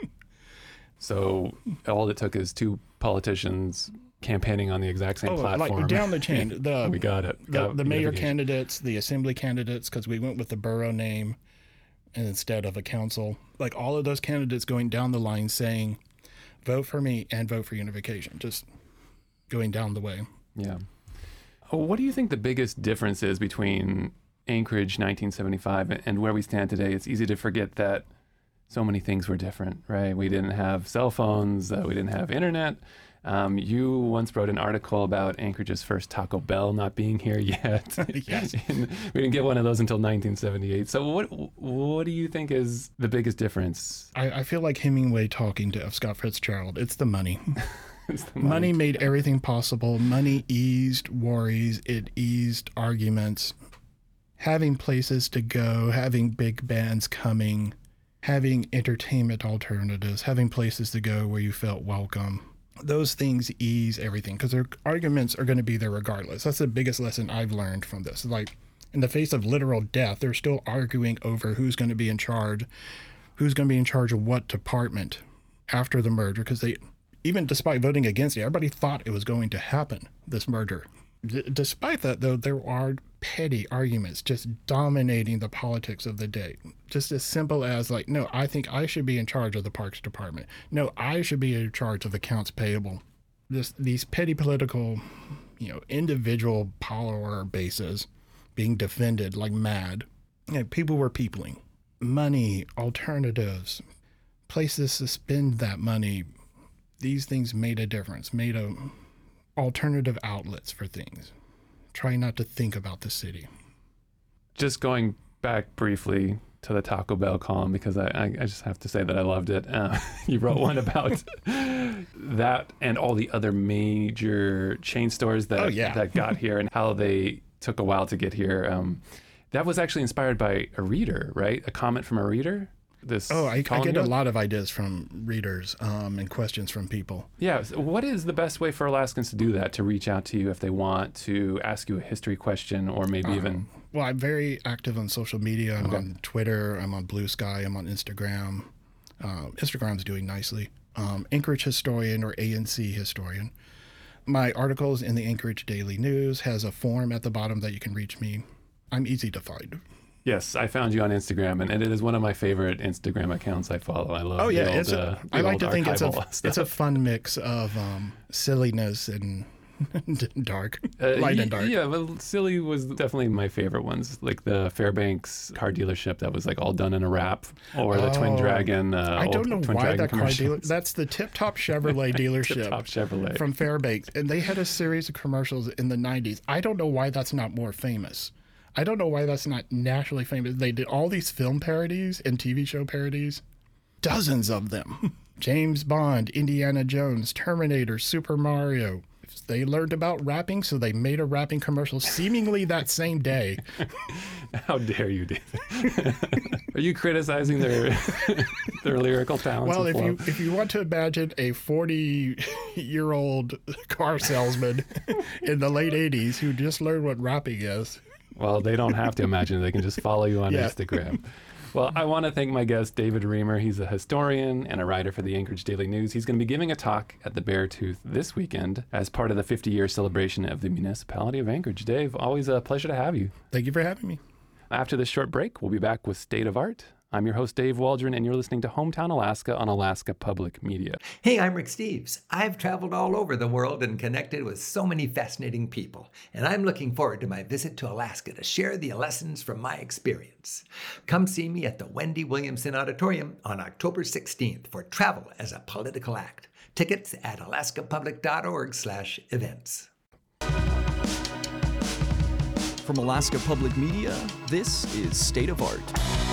So all it took is two politicians campaigning on the exact same oh, platform. Like down the chain. The, we got it. The, got the mayor candidates, the assembly candidates, because we went with the borough name and instead of a council. Like all of those candidates going down the line saying, vote for me and vote for unification, just going down the way. Yeah. What do you think the biggest difference is between Anchorage nineteen seventy-five and where we stand today? It's easy to forget that so many things were different, right? We didn't have cell phones, uh, we didn't have internet. Um, you once wrote an article about Anchorage's first Taco Bell not being here yet. Yes. We didn't get one of those until nineteen seventy-eight. So what what do you think is the biggest difference? I, I feel like Hemingway talking to F. Scott Fitzgerald. It's the money. It's the money. Money made everything possible. Money eased worries. It eased arguments. Having places to go, having big bands coming, having entertainment alternatives, having places to go where you felt welcome. Those things ease everything because their arguments are going to be there regardless. That's the biggest lesson I've learned from this. Like in the face of literal death, they're still arguing over who's going to be in charge, who's going to be in charge of what department after the merger. Because they, even despite voting against it, everybody thought it was going to happen, this merger. D- despite that, though, there are petty arguments just dominating the politics of the day. Just as simple as like, no, I think I should be in charge of the Parks Department. No, I should be in charge of accounts payable. Just these petty political, you know, individual power bases being defended like mad. You know, people were peopling. Money, alternatives, places to spend that money. These things made a difference, made a alternative outlets for things. Try not to think about the city. Just going back briefly to the Taco Bell column, because I, I, I just have to say that I loved it. Uh, you wrote one about that and all the other major chain stores that, oh, yeah. that got here and how they took a while to get here. Um, that was actually inspired by a reader, right? A comment from a reader? This oh, I, I get a lot of ideas from readers um, and questions from people. Yeah. So what is the best way for Alaskans to do that, to reach out to you if they want to ask you a history question or maybe um, even... Well, I'm very active on social media. I'm okay. on Twitter. I'm on Blue Sky. I'm on Instagram. Uh, Instagram's doing nicely. Um, Anchorage Historian or A N C Historian. My articles in the Anchorage Daily News has a form at the bottom that you can reach me. I'm easy to find. Yes, I found you on Instagram, and it is one of my favorite Instagram accounts I follow. I love. Oh yeah, the old, it's a, uh, I like to think it's a stuff. it's a fun mix of um, silliness and dark, uh, light y- and dark. Yeah, but silly was definitely my favorite ones, like the Fairbanks car dealership that was like all done in a wrap, or the oh, Twin Dragon. Uh, I don't know Twin why Dragon that car dealer. That's the Tip Top Chevrolet dealership. Tip Top Chevrolet from Fairbanks, and they had a series of commercials in the nineties. I don't know why that's not more famous. I don't know why that's not nationally famous. They did all these film parodies and T V show parodies, dozens of them. James Bond, Indiana Jones, Terminator, Super Mario. They learned about rapping, so they made a rapping commercial seemingly that same day. How dare you, David? Are you criticizing their their lyrical talents? Well, and if flow? you if you want to imagine a forty-year-old car salesman in the late eighties who just learned what rapping is. Well, they don't have to imagine. They can just follow you on yeah. Instagram. Well, I want to thank my guest, David Reamer. He's a historian and a writer for the Anchorage Daily News. He's going to be giving a talk at the Beartooth this weekend as part of the fifty-year celebration of the municipality of Anchorage. Dave, always a pleasure to have you. Thank you for having me. After this short break, we'll be back with State of Art. I'm your host, Dave Waldron, and you're listening to Hometown Alaska on Alaska Public Media. Hey, I'm Rick Steves. I've traveled all over the world and connected with so many fascinating people, and I'm looking forward to my visit to Alaska to share the lessons from my experience. Come see me at the Wendy Williamson Auditorium on October sixteenth for Travel as a Political Act. Tickets at alaskapublic.org slash events. From Alaska Public Media, this is State of Art.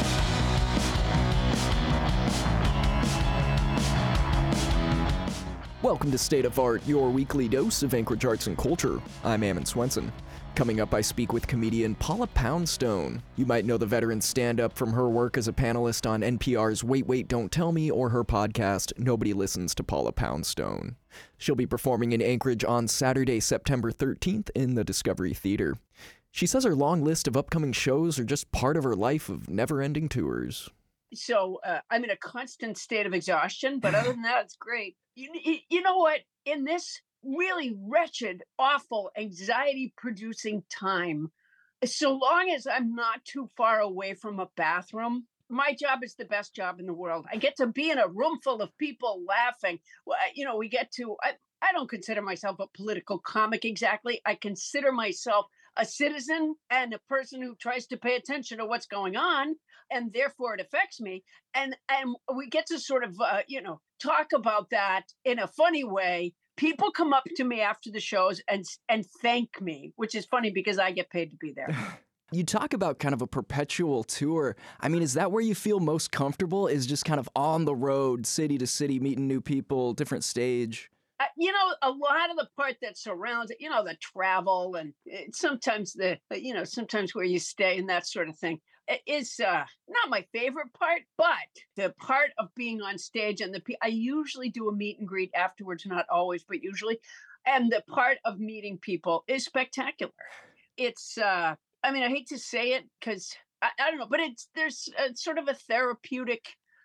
Welcome to State of Art, your weekly dose of Anchorage arts and culture. I'm Ammon Swenson. Coming up, I speak with comedian Paula Poundstone. You might know the veteran stand-up from her work as a panelist on N P R's Wait, Wait, Don't Tell Me or her podcast, Nobody Listens to Paula Poundstone. She'll be performing in Anchorage on Saturday, September thirteenth in the Discovery Theater. She says her long list of upcoming shows are just part of her life of never-ending tours. So uh, I'm in a constant state of exhaustion, but other than that, it's great. You, you know what? In this really wretched, awful, anxiety-producing time, so long as I'm not too far away from a bathroom, my job is the best job in the world. I get to be in a room full of people laughing. Well, you know, we get to, I, I don't consider myself a political comic exactly. I consider myself a citizen and a person who tries to pay attention to what's going on, and therefore it affects me. And and we get to sort of, uh, you know, talk about that in a funny way. People come up to me after the shows and and thank me, which is funny because I get paid to be there. You talk about kind of a perpetual tour. I mean, is that where you feel most comfortable, is just kind of on the road, city to city, meeting new people, different stage? Uh, you know, a lot of the part that surrounds it, you know, the travel and uh, sometimes the, you know, sometimes where you stay and that sort of thing is uh, not my favorite part, but the part of being on stage and the, I usually do a meet and greet afterwards, not always, but usually. And the part of meeting people is spectacular. It's, uh, I mean, I hate to say it because I, I don't know, but it's, there's a, sort of a therapeutic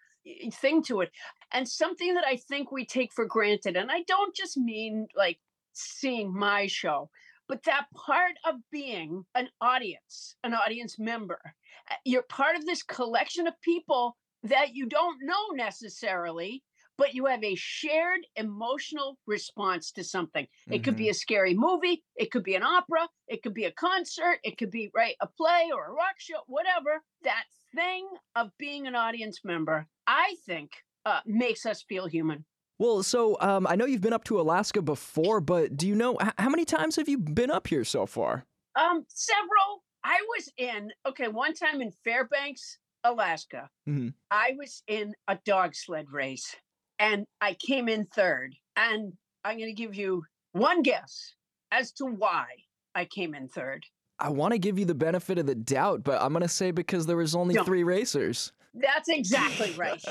thing to it, and something that I think we take for granted. And I don't just mean like seeing my show, but that part of being an audience, an audience member. You're part of this collection of people that you don't know necessarily, but you have a shared emotional response to something. It Mm-hmm. could be a scary movie, it could be an opera, it could be a concert, it could be right a play or a rock show, whatever. That thing of being an audience member, I think, uh, makes us feel human. Well, so um, I know you've been up to Alaska before, but do you know h- how many times have you been up here so far? Um, several. I was in, okay, one time in Fairbanks, Alaska, Mm-hmm. I was in a dog sled race and I came in third. And I'm going to give you one guess as to why I came in third. I want to give you the benefit of the doubt, but I'm going to say because there was only No. three racers. That's exactly right.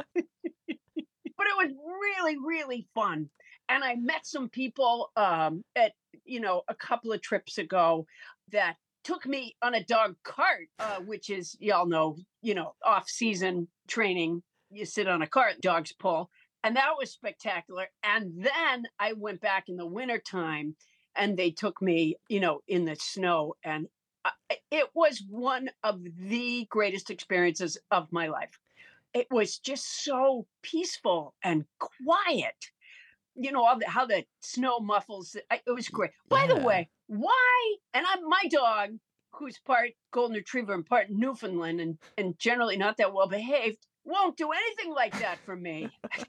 But it was really, really fun. And I met some people um, at, you know, a couple of trips ago that took me on a dog cart, uh, which is, y'all know, you know, off-season training. You sit on a cart, dogs pull. And that was spectacular. And then I went back in the wintertime and they took me, you know, in the snow. And I, it was one of the greatest experiences of my life. It was just so peaceful and quiet. You know, all the, how the snow muffles. It was great. By the Yeah. way, why? And I'm my dog, who's part golden retriever and part Newfoundland, and and generally not that well behaved, won't do anything like that for me.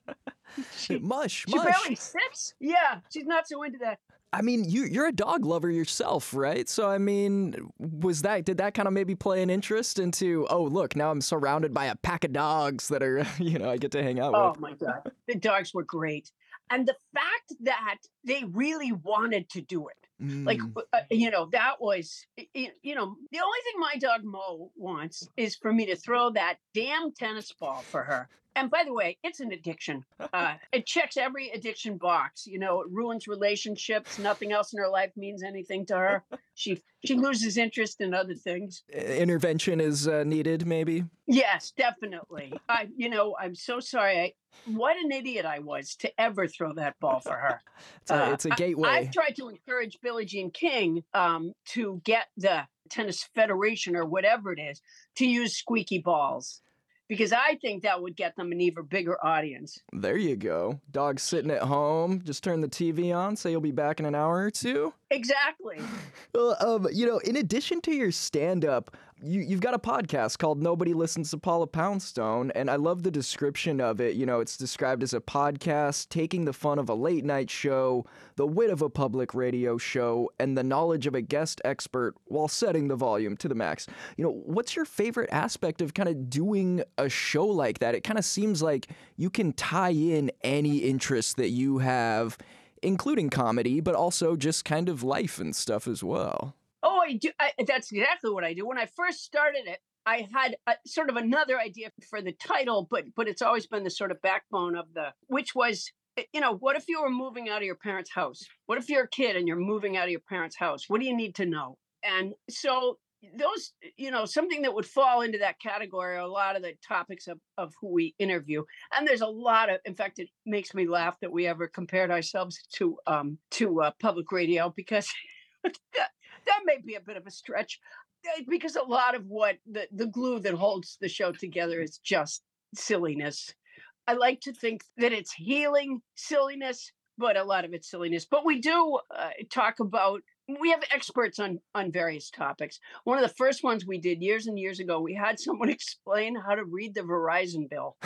she, mush, she mush. barely sits. Yeah, she's not so into that. I mean, you you're a dog lover yourself, right? So I mean, was that did that kind of maybe play an interest into? Oh, look, now I'm surrounded by a pack of dogs that are, you know, I get to hang out Oh with. my God, the dogs were great, and the fact that they really wanted to do it. Like, Mm. uh, you know, that was, y- you know, the only thing my dog Mo wants is for me to throw that damn tennis ball for her. And by the way, it's an addiction. Uh, it checks every addiction box. You know, it ruins relationships. Nothing else in her life means anything to her. She she loses interest in other things. Intervention is uh, needed, maybe. Yes, definitely. I, you know, I'm so sorry. I, what an idiot I was to ever throw that ball for her. It's a, Uh, it's a I- gateway. I've tried to encourage Billie Jean King um, to get the Tennis Federation or whatever it is to use squeaky balls, because I think that would get them an even bigger audience. There you go. Dog sitting at home, just turn the T V on, say you'll be back in an hour or two. Exactly. Well, um, you know, in addition to your stand-up, you, you've got a podcast called Nobody Listens to Paula Poundstone, and I love the description of it. You know, it's described as a podcast taking the fun of a late-night show, the wit of a public radio show, and the knowledge of a guest expert while setting the volume to the max. You know, what's your favorite aspect of kind of doing a show like that? It kind of seems like you can tie in any interest that you have, including comedy, but also just kind of life and stuff as well. Oh, I do. I, that's exactly what I do. When I first started it, I had a, sort of another idea for the title, but but it's always been the sort of backbone of the, which was, you know, what if you were moving out of your parents' house? What if you're a kid and you're moving out of your parents' house? What do you need to know? And so those, you know, something that would fall into that category are a lot of the topics of, of who we interview. And there's a lot of, in fact, it makes me laugh that we ever compared ourselves to um, to uh, public radio, because that, that may be a bit of a stretch, uh, because a lot of what the, the glue that holds the show together is just silliness. I like to think that it's healing silliness, but a lot of it's silliness. But we do uh, talk about, we have experts on on various topics. One of the first ones we did years and years ago, we had someone explain how to read the Verizon bill.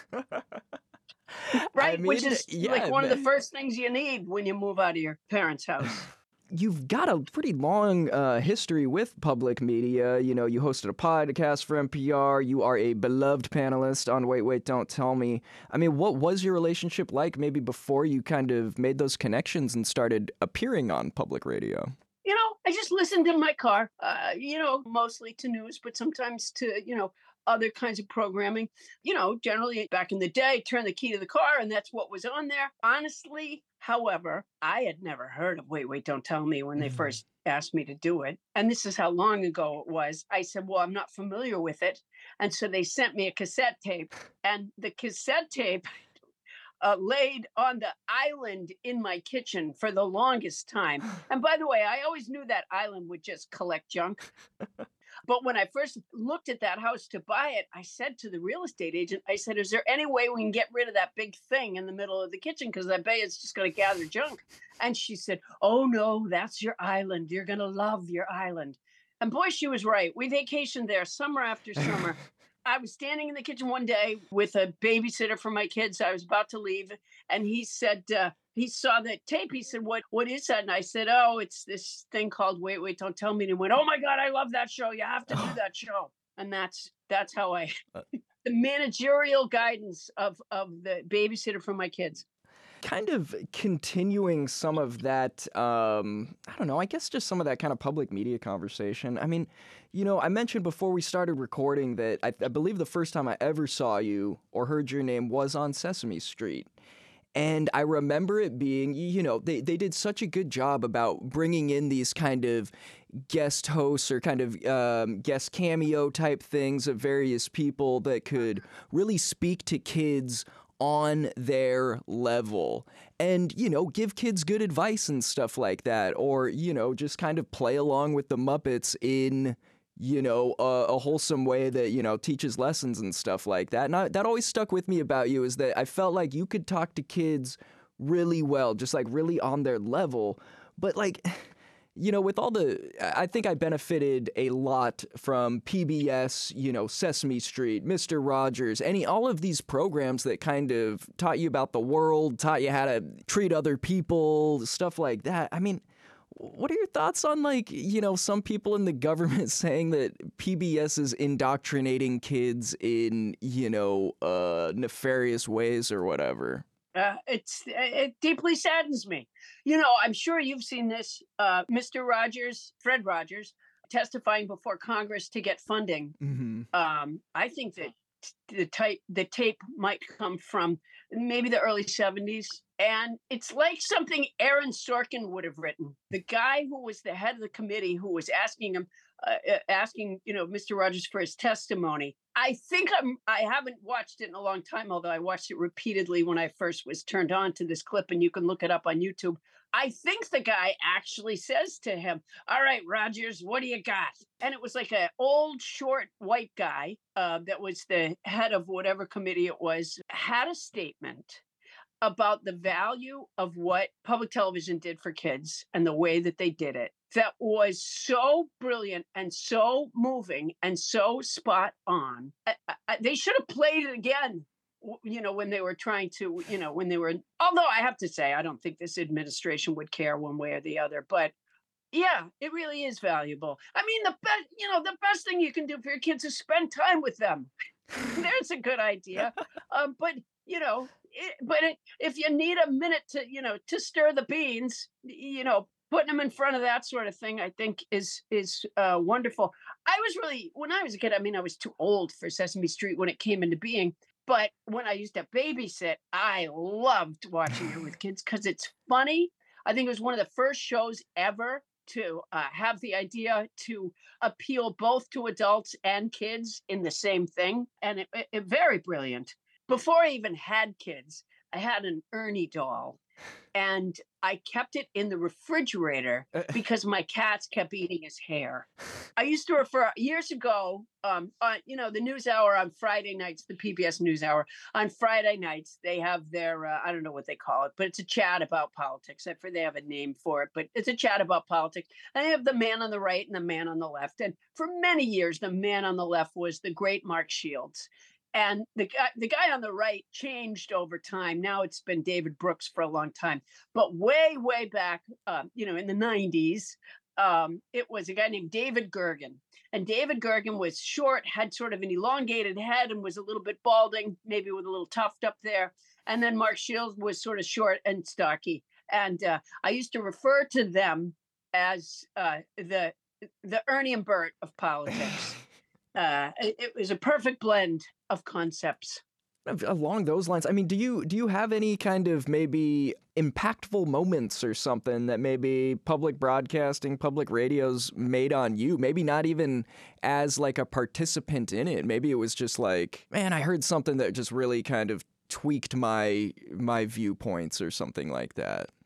Right, I which mean, is yeah, like one of the man. first things you need when you move out of your parents' house. You've got a pretty long uh, history with public media. You know, you hosted a podcast for N P R. You are a beloved panelist on Wait, Wait, Don't Tell Me. I mean, what was your relationship like maybe before you kind of made those connections and started appearing on public radio? You know, I just listened in my car, uh, you know, mostly to news, but sometimes to, you know, other kinds of programming. You know, generally back in the day, turn the key to the car and that's what was on there. Honestly, however, I had never heard of Wait, Wait, Don't Tell Me when they Mhm. first asked me to do it. And this is how long ago it was. I said, well, I'm not familiar with it. And so they sent me a cassette tape, and the cassette tape uh, laid on the island in my kitchen for the longest time. And by the way, I always knew that island would just collect junk. But when I first looked at that house to buy it, I said to the real estate agent, I said, is there any way we can get rid of that big thing in the middle of the kitchen? Because I bet it's just going to gather junk. And she said, oh, no, that's your island. You're going to love your island. And boy, she was right. We vacationed there summer after summer. I was standing in the kitchen one day with a babysitter for my kids. I was about to leave. And he said, uh, he saw the tape. He said, what, what is that? And I said, oh, it's this thing called Wait, Wait, Don't Tell Me. And he went, oh my God, I love that show. You have to do that show. And that's, that's how I, the managerial guidance of, of the babysitter for my kids. Kind of continuing some of that, um, I don't know, I guess just some of that kind of public media conversation. I mean, you know, I mentioned before we started recording that I, I believe the first time I ever saw you or heard your name was on Sesame Street. And I remember it being, you know, they, they did such a good job about bringing in these kind of guest hosts or kind of um, guest cameo type things of various people that could really speak to kids on their level and, you know, give kids good advice and stuff like that. Or, you know, just kind of play along with the Muppets in, you know, a, a wholesome way that, you know, teaches lessons and stuff like that. And I, that always stuck with me about you is that I felt like you could talk to kids really well, just like really on their level. But like, you know, with all the, I think I benefited a lot from P B S, you know, Sesame Street, Mister Rogers, any, all of these programs that kind of taught you about the world, taught you how to treat other people, stuff like that. I mean, what are your thoughts on, like, you know, some people in the government saying that P B S is indoctrinating kids in, you know, uh, nefarious ways or whatever? Uh, it's it deeply saddens me. You know, I'm sure you've seen this. Uh, Mister Rogers, Fred Rogers, testifying before Congress to get funding. Mm-hmm. Um, I think that the type, the tape might come from maybe the early seventies, and it's like something Aaron Sorkin would have written. The guy who was the head of the committee, who was asking him, uh, asking you know Mister Rogers for his testimony. I think I'm, I haven't watched it in a long time, although I watched it repeatedly when I first was turned on to this clip, and you can look it up on YouTube. I think the guy actually says to him, all right, Rogers, what do you got? And it was like an old, short, white guy uh, that was the head of whatever committee it was, had a statement about the value of what public television did for kids and the way that they did it. That was so brilliant and so moving and so spot on. I, I, they should have played it again, you know, when they were trying to, you know, when they were, although I have to say, I don't think this administration would care one way or the other, but yeah, it really is valuable. I mean, the best, you know, the best thing you can do for your kids is spend time with them. There's a good idea. Um, but, you know, it, but it, if you need a minute to, you know, to stir the beans, you know, putting them in front of that sort of thing, I think is is uh, wonderful. I was really, when I was a kid, I mean, I was too old for Sesame Street when it came into being. But when I used to babysit, I loved watching it with kids because it's funny. I think it was one of the first shows ever to uh, have the idea to appeal both to adults and kids in the same thing. And it, it, it very brilliant. Before I even had kids, I had an Ernie doll. And I kept it in the refrigerator because my cats kept eating his hair. I used to refer years ago, um, on, you know, the news hour on Friday nights, the P B S news hour on Friday nights, they have their, uh, I don't know what they call it, but it's a chat about politics. I forget they have a name for it, but it's a chat about politics. And they have the man on the right and the man on the left. And for many years, the man on the left was the great Mark Shields. And the guy, the guy on the right changed over time. Now it's been David Brooks for a long time. But way, way back, uh, you know, in the nineties, um, it was a guy named David Gergen. And David Gergen was short, had sort of an elongated head and was a little bit balding, maybe with a little tuft up there. And then Mark Shields was sort of short and stocky. And uh, I used to refer to them as uh, the the Ernie and Bert of politics. Uh, it, it was a perfect blend of concepts. Along those lines, I mean, do you do you have any kind of maybe impactful moments or something that maybe public broadcasting, public radio's made on you? Maybe not even as like a participant in it. Maybe it was just like, man, I heard something that just really kind of tweaked my my viewpoints or something like that.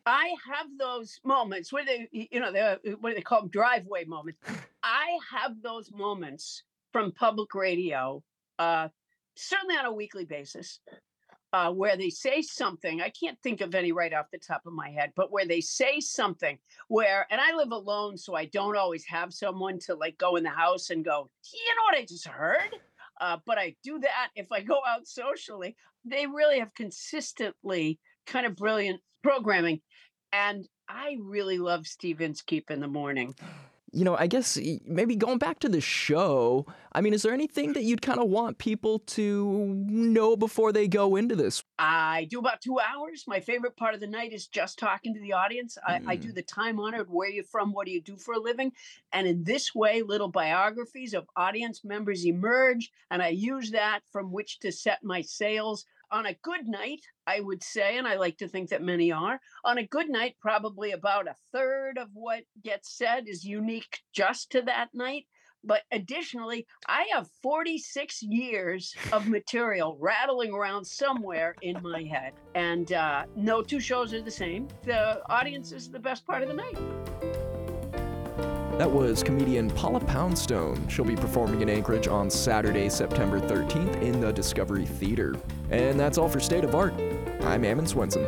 I have those moments where they, you know, they what do they call them? Driveway moments. I have those moments from public radio, uh, certainly on a weekly basis, uh, where they say something. I can't think of any right off the top of my head, but where they say something where, and I live alone, so I don't always have someone to like go in the house and go, you know what I just heard? Uh, but I do that if I go out socially. They really have consistently kind of brilliant programming. And I really love Steve Inskeep in the morning. You know, I guess maybe going back to the show, I mean, is there anything that you'd kind of want people to know before they go into this? I do about two hours. My favorite part of the night is just talking to the audience. I, mm. I do the time-honored, where you're from, what do you do for a living? And in this way, little biographies of audience members emerge, and I use that from which to set my sails. On a good night, I would say, and I like to think that many are, on a good night, probably about a third of what gets said is unique just to that night. But additionally, I have forty-six years of material rattling around somewhere in my head. And uh, no two shows are the same. The audience is the best part of the night. That was comedian Paula Poundstone. She'll be performing in Anchorage on Saturday, September thirteenth in the Discovery Theater. And that's all for State of Art. I'm Ammon Swenson.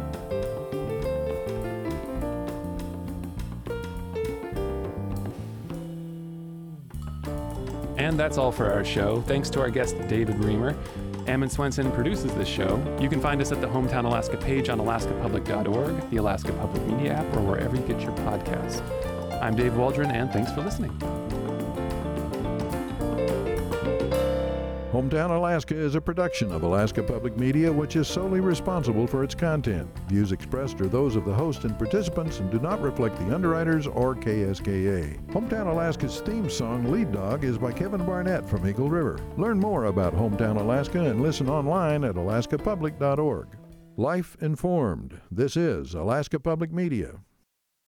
And that's all for our show. Thanks to our guest, David Reamer. Ammon Swenson produces this show. You can find us at the Hometown Alaska page on alaska public dot org, the Alaska Public Media app, or wherever you get your podcasts. I'm Dave Waldron, and thanks for listening. Hometown Alaska is a production of Alaska Public Media, which is solely responsible for its content. Views expressed are those of the host and participants and do not reflect the underwriters or K S K A. Hometown Alaska's theme song, Lead Dog, is by Kevin Barnett from Eagle River. Learn more about Hometown Alaska and listen online at alaska public dot org. Life informed. This is Alaska Public Media.